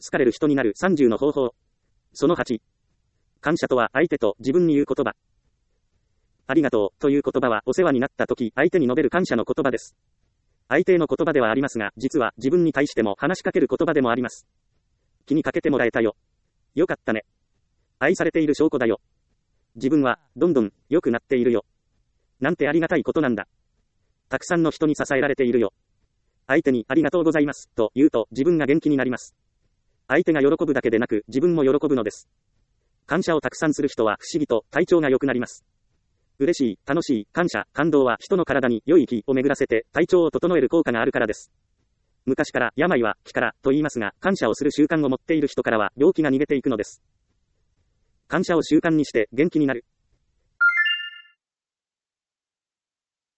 好かれる人になる30の方法。その8。感謝とは相手と自分に言う言葉。ありがとうという言葉はお世話になった時、相手に述べる感謝の言葉です。相手への言葉ではありますが、実は自分に対しても話しかける言葉でもあります。気にかけてもらえたよ。よかったね。愛されている証拠だよ。自分はどんどん良くなっているよ。なんてありがたいことなんだ。たくさんの人に支えられているよ。相手にありがとうございますと言うと自分が元気になります。相手が喜ぶだけでなく自分も喜ぶのです。感謝をたくさんする人は不思議と体調が良くなります。嬉しい、楽しい、感謝、感動は人の体に良い気を巡らせて体調を整える効果があるからです。昔から病は気からと言いますが、感謝をする習慣を持っている人からは病気が逃げていくのです。感謝を習慣にして元気になる。